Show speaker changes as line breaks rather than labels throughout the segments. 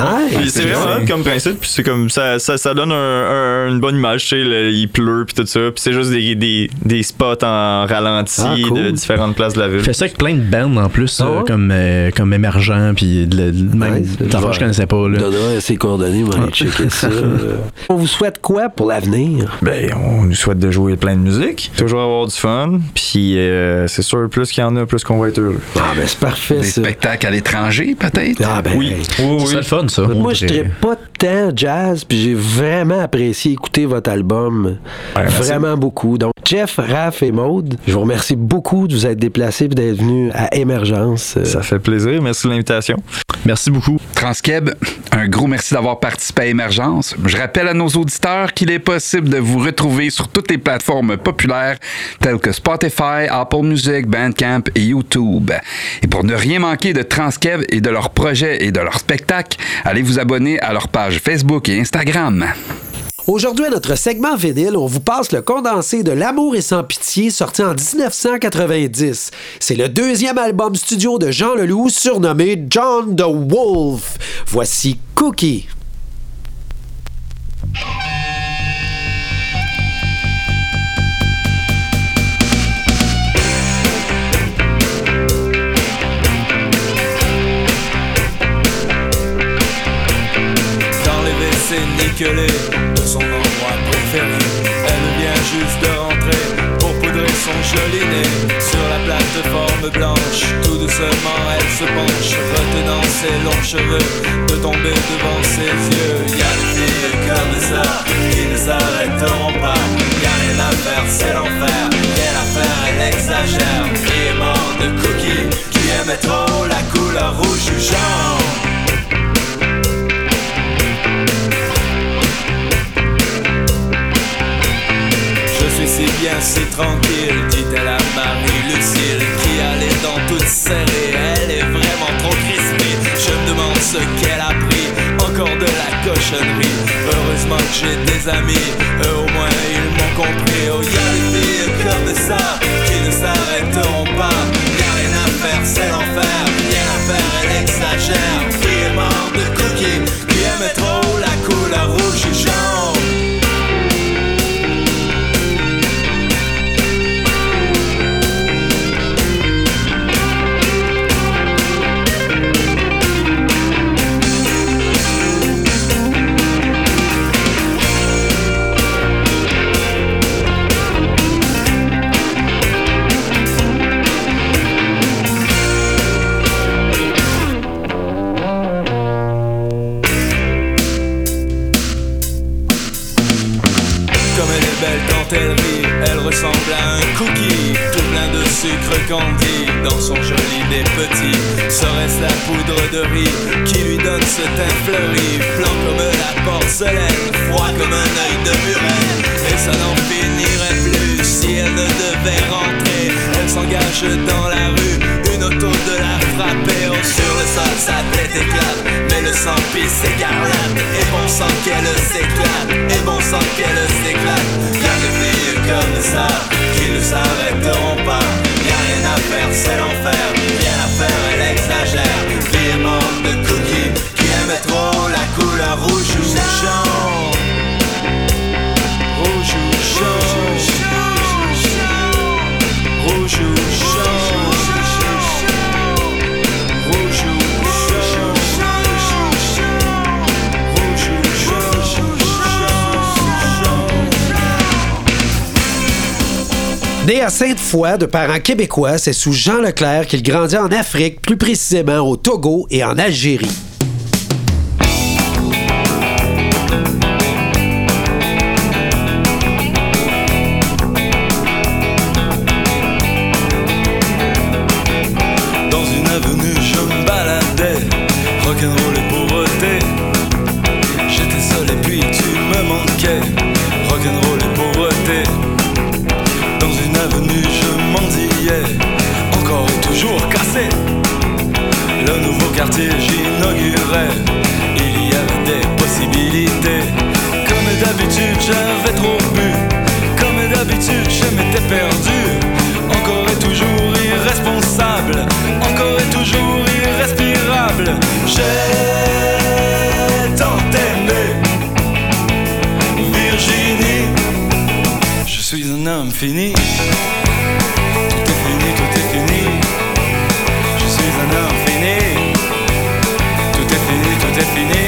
Puis c'est vraiment hot comme principe, puis c'est comme ça donne une bonne image, tu sais, il pleut puis tout ça, puis c'est juste des spots en ralenti de différentes places de la ville.
Je fais ça avec plein de bands en plus, comme Émergent, puis même je connaissais pas.
Donnera ses coordonnées, on va aller checker ça. On vous souhaite quoi pour l'avenir?
Ben, on nous souhaite de jouer plein de musique, toujours avoir du fun, puis c'est sûr, plus qu'il y en a, plus qu'on va être heureux.
Ah ben c'est parfait,
des
ça.
Des spectacles à l'étranger, peut-être?
Ah ben
oui.
C'est le fun, ça.
Moi, je dirais pas tant jazz, puis j'ai vraiment apprécié écouter votre album.
Ouais,
vraiment beaucoup. Donc, Jeff, Raph et Maude, je vous remercie beaucoup de vous être déplacés et d'être venus à Émergence.
Ça fait plaisir. Merci de l'invitation.
Merci beaucoup.
Transkeb, un gros merci d'avoir participé à Émergence. Je rappelle à nos auditeurs qu'il est possible de vous retrouver sur toutes les plateformes populaires telles que Spotify, Apple Music, Bandcamp et YouTube. Et pour ne rien manquer de Transkeb et de leurs projets et de leurs spectacles, allez vous abonner à leur page Facebook et Instagram.
Aujourd'hui, à notre segment vinyle, on vous passe le condensé de L'amour est sans pitié, sorti en 1990. C'est le deuxième album studio de Jean Leloup, surnommé John the Wolf. Voici Cookie.
Niquelée de son endroit préféré. Elle vient juste de rentrer pour poudrer son joli nez. Sur la plateforme blanche, tout doucement elle se penche, retenant ses longs cheveux de tomber devant ses yeux. Y'a des filles comme ça qui ne s'arrêteront pas. Y'a rien à faire, c'est l'enfer. Quelle affaire, elle exagère. Il est mort de Cookie qui aimait trop la couleur rouge du genre. Si bien, si tranquille, dit-elle à Marie-Lucille, qui a les dents toutes serrées, elle est vraiment trop crispée. Je me demande ce qu'elle a pris, encore de la cochonnerie. Heureusement que j'ai des amis, eux au moins ils m'ont compris. Oh, y'a des filles comme ça, qui ne s'arrêteront pas. Y'a rien à faire, c'est l'enfer, rien à faire, elle exagère. Qui est mort de Cookie, qui aimait trop la couleur rouge et jaune. Elle rit, elle ressemble à un cookie, tout plein de sucre candy, dans son joli nez petit. Serait-ce la poudre de riz qui lui donne ce teint fleuri, blanc comme la porcelaine, froid comme un œil de muret. Et ça n'en finirait plus si elle ne devait rentrer. Elle s'engage dans la rue, une auto de la frapper. Oh, sur le sol sa tête éclate, mais le sang pisse écarlate. Et bon sang qu'elle s'éclate, et bon sang qu'elle s'éclate. Y'a des filles comme ça qui ne s'arrêteront pas. Y'a rien à faire, c'est l'enfer, rien à faire, elle exagère. Fille morte de Cookie qui aimait trop la couleur rouge ou jaune. Rouge ou jaune. Rouge ou jaune. Rouge ou
Né à Sainte-Foy de parents québécois, c'est sous Jean Leclerc qu'il grandit en Afrique, plus précisément au Togo et en Algérie.
Dans une avenue, je me baladais, rock'n'roll et pauvreté. J'étais seul et puis tu me manquais, rock'n'roll et pauvreté. Dans une avenue, je mendillais, encore et toujours cassé. Le nouveau quartier, j'inaugurais, il y avait des possibilités. Comme d'habitude, j'avais trop bu, comme d'habitude, je m'étais perdu. Encore et toujours irresponsable, encore et toujours irrespirable. J'ai fini. Tout est fini, tout est fini. Je suis un homme fini. Tout est fini, tout est fini.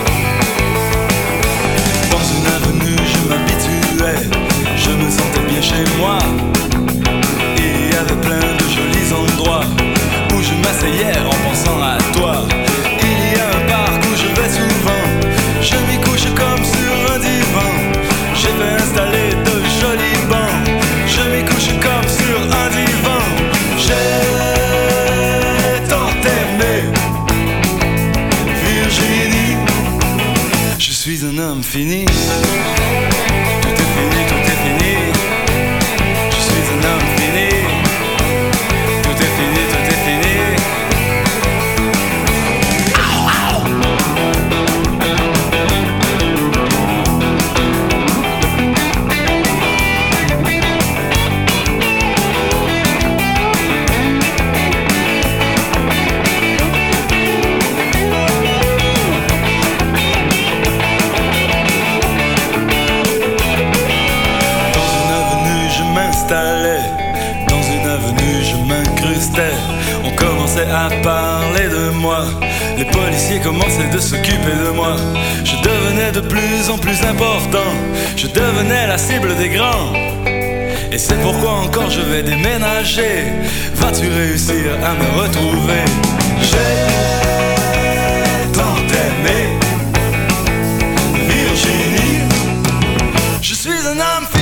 Dans une avenue je m'habituais, je me sentais bien chez moi. Il y avait plein de jolis endroits où je m'asseyais en pensant à toi. Il y a un parc où je vais souvent, je m'y couche comme sur un divan. J'ai fait installer de jolis bancs, je m'y couche comme sur un divan. J'ai tant aimé Virginie, je suis un homme fini. Tout est fini, tout est fini. Je suis un homme fini. Tout est fini, tout est fini. Dans une avenue je m'incrustais. On commençait à parler de moi, les policiers commençaient de s'occuper de moi. Je devenais de plus en plus important, je devenais la cible des grands. Et c'est pourquoi encore je vais déménager. Vas-tu réussir à me retrouver? J'ai tant aimé Virginie, je suis un homme fini.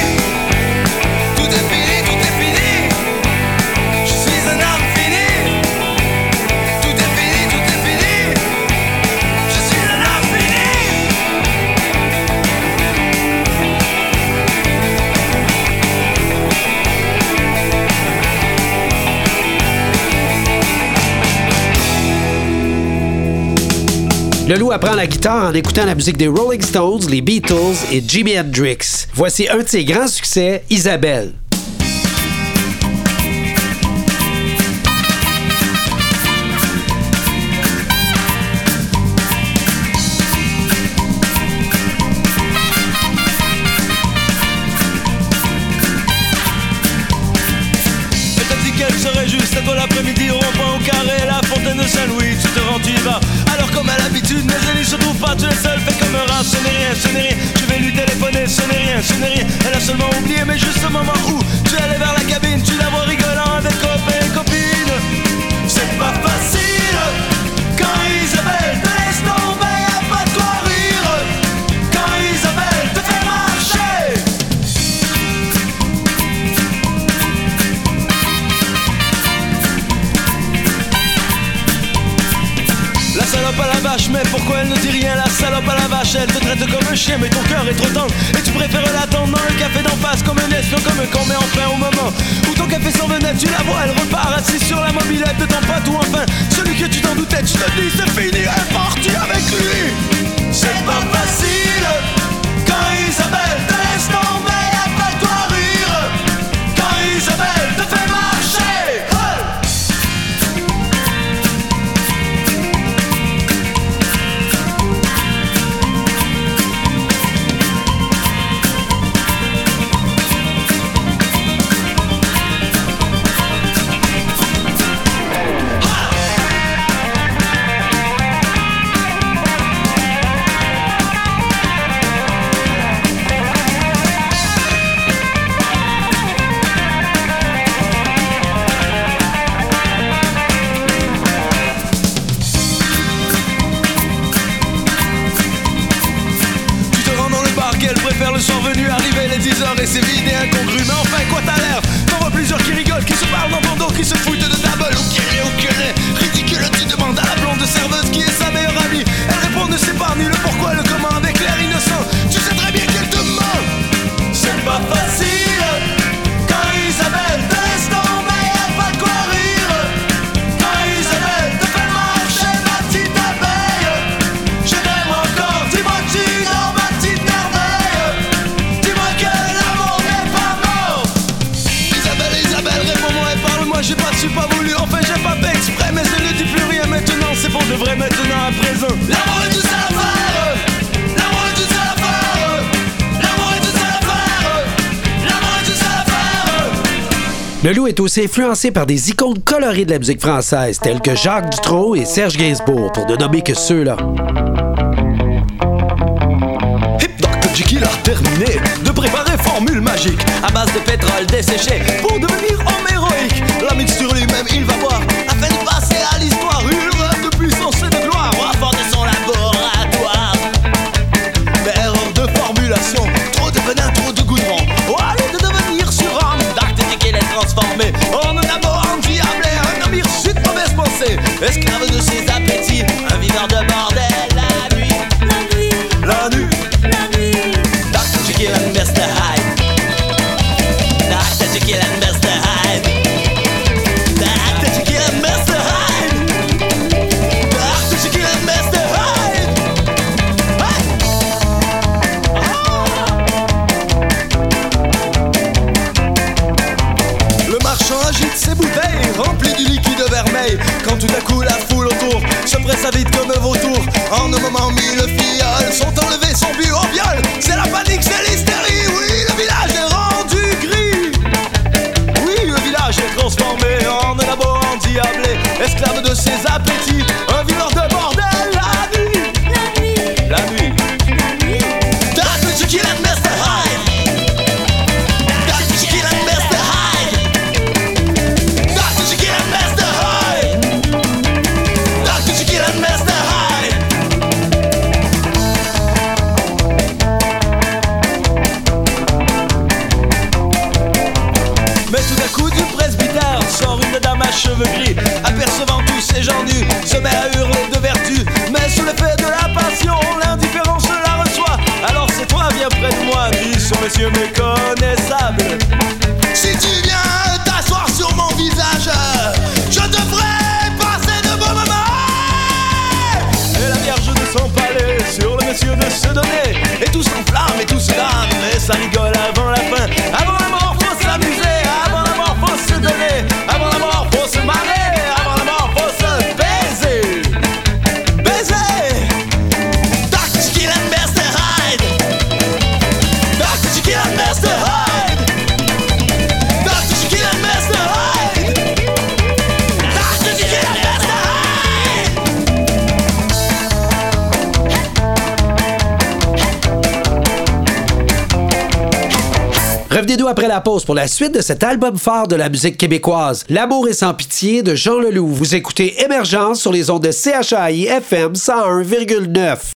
Le Loup apprend la guitare en écoutant la musique des Rolling Stones, les Beatles et Jimi Hendrix. Voici un de ses grands succès, Isabelle.
Elle t'a dit qu'elle serait juste à toi l'après-midi au rond-point au carré, la fontaine de Saint-Louis, tu te rends, tu y vas. Alors comme à l'habitude, mais elle n'y se trouve pas, tu es seul, fais comme un rat, ce n'est rien, ce n'est rien. Je vais lui téléphoner, ce n'est rien, ce n'est rien. Elle a seulement oublié, mais juste au moment où tu es allé vers la cabine, tu la vois rigolant avec copains et copines. C'est pas facile quand Isabelle te laisse tomber, y'a pas de quoi rire. Quand Isabelle te fait marcher. La salope à la vache, mais pourquoi elle ne dit rien? La salope à la vache, elle te traite comme un chien, mais ton cœur est trop tendre et tu préfères l'attendre dans le café d'en face, comme un espion, comme un con. Mais enfin au moment où ton café s'en venait, tu la vois, elle repart assise sur la mobilette de ton pote. Ou enfin celui que tu t'en doutais, tu te dis c'est fini, elle est partie avec lui. C'est pas facile quand Isabelle te laisse tomber, y'a pas de quoi rire. Quand Isabelle te fait marcher. Le soir venu, arriver les 10h et c'est vide et incongru. Mais enfin quoi t'as l'air? T'en vois plusieurs qui rigolent, qui se parlent dans ton dos, qui se foutent de ta gueule. Ou qui rit, ou qui rit. Ridicule, tu demandes à la blonde serveuse qui est sa meilleure amie. Elle répond ne sait pas ni le pourquoi, le comment, avec l'air innocent. Tu sais très bien qu'elle te ment. C'est pas facile quand Isabelle te laisse tomber, y'a pas de quoi rire. Quand Isabelle te fait marcher, ma petite abeille. Je t'aime encore, dis-moi que tu dors, ma petite merveille. Dis-moi que l'amour n'est pas mort. Isabelle, Isabelle, réponds-moi et parle-moi, j'ai pas su, pas voulu, enfin j'ai pas fait exprès, mais
Leloup est aussi influencé par des icônes colorées de la musique française, telles que Jacques Dutronc et Serge Gainsbourg, pour ne nommer que ceux-là.
Dr Jekyll a terminé de préparer formule magique à base de pétrole desséché pour devenir homme héroïque. La mixture lui-même il va boire afin de passer à l'histoire une rêve de puissance et de gloire à fond de son laboratoire. Mais erreur de formulation, trop de venin, trop de goudron. Au lieu de devenir surhomme, Dr Jekyll est transformé en un amour endiablé, un homme hirsute de mauvaise pensée, esclave de ses appétits, un viveur de bordel. La nuit, la nuit, la nuit. Dr Jekyll and Mr Hyde. Dr Jekyll and Mr Hyde. Dr Jekyll and Mr Hyde. Dr Jekyll and Mr Hyde. Le marchand agite ses bouteilles remplies du liquide vermeil, quand tout à coup la foule autour se presse à vide comme un vautour. En un moment 1000 filleuls sont enlevés, sont buts au viol. C'est la panique, c'est l'hystérie. Oui, le village est rendu gris. Oui, le village est transformé en un labo endiablé, esclave de ses appétits, un viveur de bordel. La nuit, la nuit, la nuit, la nuit. Dr Jekyll and Mr Hyde. Dr Jekyll and Mr Hyde. Dr Jekyll and Mr Hyde. Dr Jekyll and Mr Hyde. Mais tout à coup du presbytère sort une dame à cheveux gris, apercevant tous ces gens nus, se met à hurler de vertu. Mais sous l'effet de la passion, l'indifférence la reçoit. Alors c'est toi, viens près de moi, dit ce monsieur méconnaissable. Si tu viens t'asseoir sur mon visage, je te ferai passer de bons moments. Et la vierge de son palais sur le monsieur de se donner, et tout s'enflamme et tout se lame, mais ça rigole avant la fin. Avant la mort faut s'amuser, avant la mort faut se donner, avant la mort faut se marrer, avant la mort faut se baiser. Baiser. Dr Jekyll and Mr Hyde. Dr Jekyll and Mr Hyde. Dr Jekyll and Mr Hyde. Dr Jekyll and Mr Hyde.
Revenez-nous après la pause pour la suite de cet album phare de la musique québécoise, L'amour est sans pitié de Jean Leloup. Vous écoutez Émergence sur les ondes de CHAI FM 101,9.